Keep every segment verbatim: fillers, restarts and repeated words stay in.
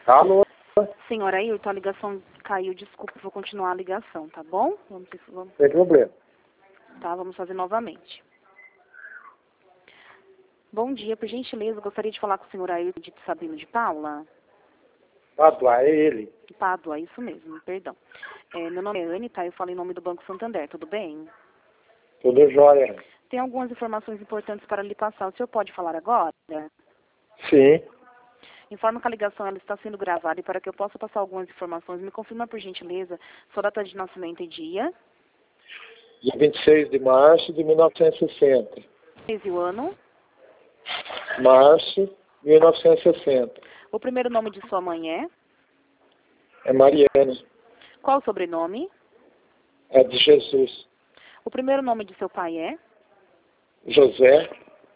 Alô? Senhora Ailton, a ligação caiu, desculpa, vou continuar a ligação, tá bom? Vamos, vamos, Sem problema. tá, vamos fazer novamente. Bom dia, por gentileza, gostaria de falar com o senhor Ailton de Sabino de Paula. Pádua, é ele. Pádua, isso mesmo, perdão. É, meu nome é Anne, tá? Eu falo em nome do Banco Santander, tudo bem? Tudo jóia. Tem algumas informações importantes para lhe passar. O senhor pode falar agora? Sim. Informo que a ligação ela está sendo gravada e para que eu possa passar algumas informações, me confirma, por gentileza, sua data de nascimento e dia. Dia vinte e seis de março de mil novecentos e sessenta. Mês e o ano. Março de mil novecentos e sessenta. O primeiro nome de sua mãe é? É Mariana. Qual o sobrenome? É de Jesus. O primeiro nome de seu pai é? José.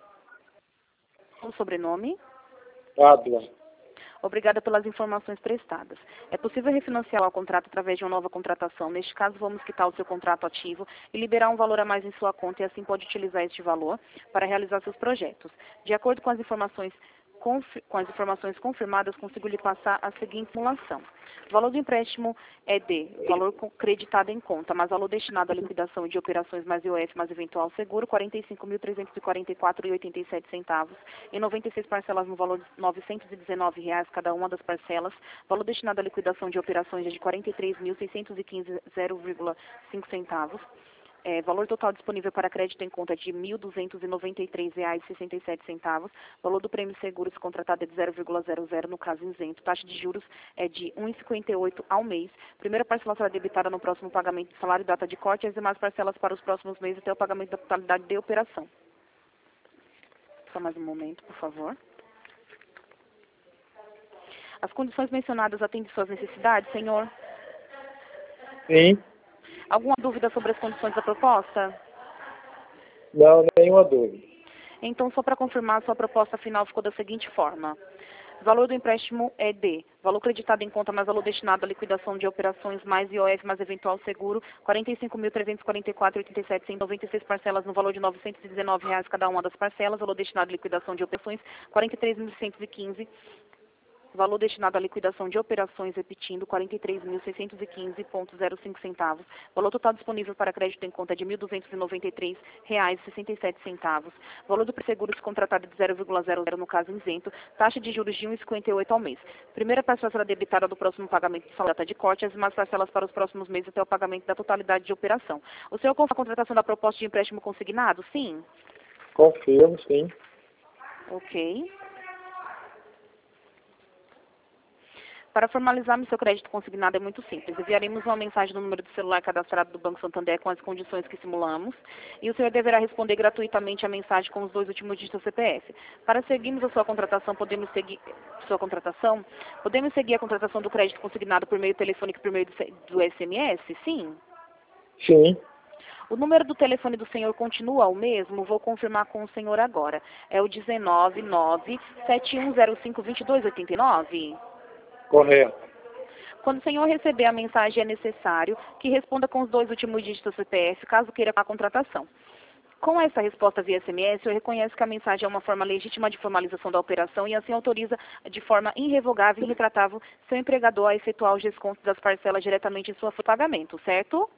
O sobrenome? Pádua. Obrigada pelas informações prestadas. É possível refinanciar o contrato através de uma nova contratação. Neste caso, vamos quitar o seu contrato ativo e liberar um valor a mais em sua conta e assim pode utilizar este valor para realizar seus projetos. De acordo com as informações, com as informações confirmadas, consigo lhe passar a seguinte simulação. O valor do empréstimo é de valor creditado em conta, mas valor destinado à liquidação de operações mais I O F mais eventual seguro, quarenta e cinco mil trezentos e quarenta e quatro reais e oitenta e sete centavos, em noventa e seis parcelas no valor de novecentos e dezenove reais cada uma das parcelas. Valor destinado à liquidação de operações é de quarenta e três mil seiscentos e quinze reais e zero vírgula cinco centavos. É, valor total disponível para crédito em conta de mil duzentos e noventa e três reais e sessenta e sete centavos. Valor do prêmio seguro se contratado é de zero vírgula zero zero no caso isento. Taxa de juros é de um vírgula cinquenta e oito ao mês. Primeira parcela será debitada no próximo pagamento de salário, data de corte, e as demais parcelas para os próximos meses até o pagamento da totalidade de operação. Só mais um momento, por favor. As condições mencionadas atendem suas necessidades, senhor? Sim. Alguma dúvida sobre as condições da proposta? Não, nenhuma dúvida. Então, só para confirmar, sua proposta final ficou da seguinte forma. Valor do empréstimo é de valor creditado em conta mais valor destinado à liquidação de operações mais I O F mais eventual seguro, quarenta e cinco mil trezentos e quarenta e quatro reais e oitenta e sete centavos, noventa e seis parcelas no valor de novecentos e dezenove reais cada uma das parcelas, valor destinado à liquidação de operações, quarenta e três mil seiscentos e quinze. Valor destinado à liquidação de operações, repetindo, quarenta e três mil seiscentos e quinze reais e zero cinco centavos. Valor total disponível para crédito em conta de mil duzentos e noventa e três reais e sessenta e sete centavos. Valor do pré-seguro contratado de zero vírgula zero zero no caso isento. Taxa de juros de um vírgula cinquenta e oito ao mês. Primeira parcela será debitada do próximo pagamento de salário, data de corte, as demais parcelas para os próximos meses até o pagamento da totalidade de operação. O senhor confirma a contratação da proposta de empréstimo consignado? Sim? Confirmo, sim. Ok. Para formalizarmos seu crédito consignado é muito simples. Enviaremos uma mensagem no número do celular cadastrado do Banco Santander com as condições que simulamos e o senhor deverá responder gratuitamente a mensagem com os dois últimos dígitos do C P F. Para seguirmos a sua contratação, podemos seguir sua contratação, podemos seguir a contratação do crédito consignado por meio telefônico e por meio do, do S M S? Sim? Sim. O número do telefone do senhor continua o mesmo? Vou confirmar com o senhor agora. É o dezenove, nove, sete um zero cinco, dois dois oito nove? Correto. Quando o senhor receber a mensagem, é necessário que responda com os dois últimos dígitos do C P F, caso queira a contratação. Com essa resposta via S M S, o senhor reconhece que a mensagem é uma forma legítima de formalização da operação e assim autoriza de forma irrevogável e irretratável seu empregador a efetuar os descontos das parcelas diretamente em sua folha de pagamento, certo?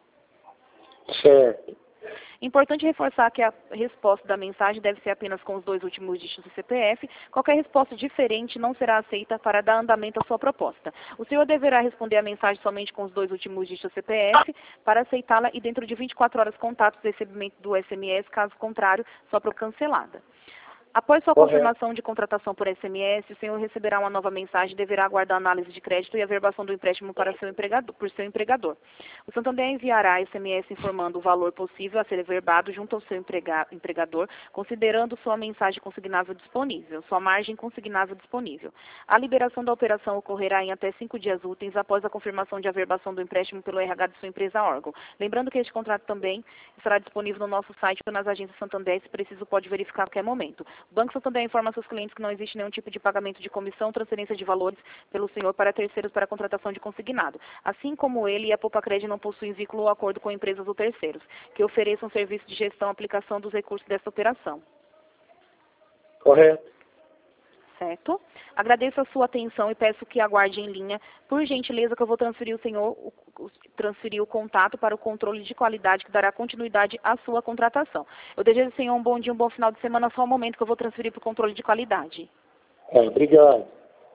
Certo. Importante reforçar que a resposta da mensagem deve ser apenas com os dois últimos dígitos do C P F. Qualquer resposta diferente não será aceita para dar andamento à sua proposta. O senhor deverá responder a mensagem somente com os dois últimos dígitos do C P F para aceitá-la e dentro de vinte e quatro horas contatos o recebimento do S M S, caso contrário, só para cancelada. Após sua Correto. confirmação de contratação por S M S, o senhor receberá uma nova mensagem e deverá aguardar a análise de crédito e a averbação do empréstimo para seu empregador, por seu empregador. O Santander enviará S M S informando o valor possível a ser averbado junto ao seu emprega, empregador, considerando sua mensagem consignável disponível, sua margem consignável disponível. A liberação da operação ocorrerá em até cinco dias úteis após a confirmação de averbação do empréstimo pelo R H de sua empresa órgão. Lembrando que este contrato também estará disponível no nosso site ou nas agências Santander, se preciso pode verificar a qualquer momento. O Banco Santander informa a seus clientes que não existe nenhum tipo de pagamento de comissão, transferência de valores pelo senhor para terceiros para a contratação de consignado. Assim como ele e a Popacred não possuem vínculo ou acordo com empresas ou terceiros, que ofereçam serviço de gestão e aplicação dos recursos desta operação. Correto. certo? Agradeço a sua atenção e peço que aguarde em linha, por gentileza, que eu vou transferir o senhor, o, o, transferir o contato para o controle de qualidade, que dará continuidade à sua contratação. Eu desejo ao senhor um bom dia, um bom final de semana, só um momento que eu vou transferir para o controle de qualidade. É, obrigado.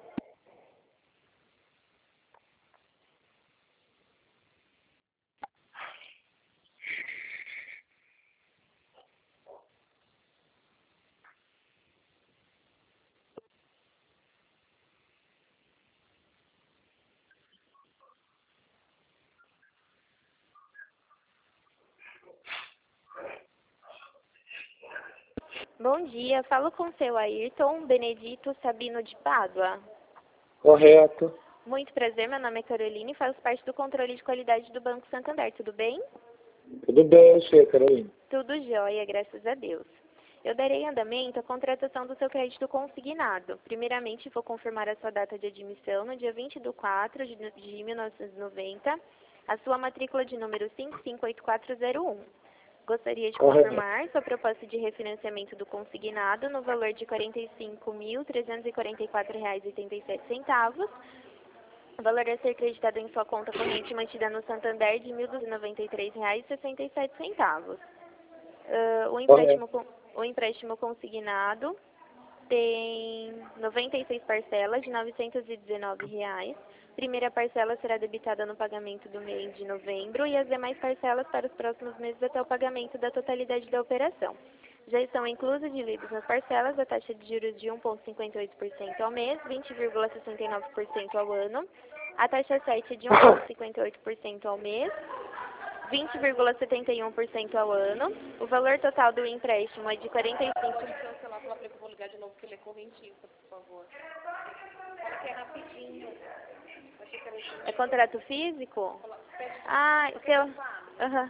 Bom dia, falo com o seu Ayrton Benedito Sabino de Pádua. Correto. Muito prazer, meu nome é Carolina e faço parte do controle de qualidade do Banco Santander, tudo bem? Tudo bem, você, Carolina? Tudo jóia, graças a Deus. Eu darei andamento à contratação do seu crédito consignado. Primeiramente, vou confirmar a sua data de admissão no dia vinte de quatro de mil novecentos e noventa, a sua matrícula de número cinco cinco oito quatro zero um. Gostaria de Correto. confirmar sua proposta de refinanciamento do consignado no valor de quarenta e cinco mil trezentos e quarenta e quatro reais e oitenta e sete centavos. O valor a ser creditado em sua conta corrente mantida no Santander de mil duzentos e noventa e três reais e sessenta e sete centavos. Uh, o, empréstimo, o empréstimo consignado tem noventa e seis parcelas de novecentos e dezenove reais. Primeira parcela será debitada no pagamento do mês de novembro e as demais parcelas para os próximos meses até o pagamento da totalidade da operação. Já estão inclusos e divididos nas parcelas a taxa de juros de um vírgula cinquenta e oito por cento ao mês, vinte vírgula sessenta e nove por cento ao ano, a taxa sete de um vírgula cinquenta e oito por cento ao mês, vinte vírgula setenta e um por cento ao ano. O valor total do empréstimo é de quarenta e cinco... Cancelar, falar para ele que eu vou ligar de novo, porque ele é correntista, por favor. Fala que é rapidinho. É contrato físico? Ah, seu... Aham.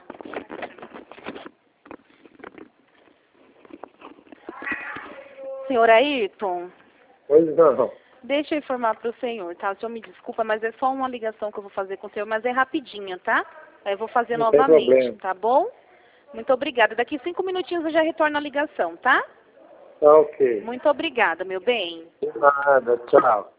Senhor Ayrton, Pois não. deixa eu informar para o senhor, tá? O senhor me desculpa, mas é só uma ligação que eu vou fazer com o senhor, mas é rapidinha, tá? Aí eu vou fazer Não tem novamente, problema. tá bom? Muito obrigada. Daqui cinco minutinhos eu já retorno a ligação, tá? Tá ok. Muito obrigada, meu bem. De nada, tchau.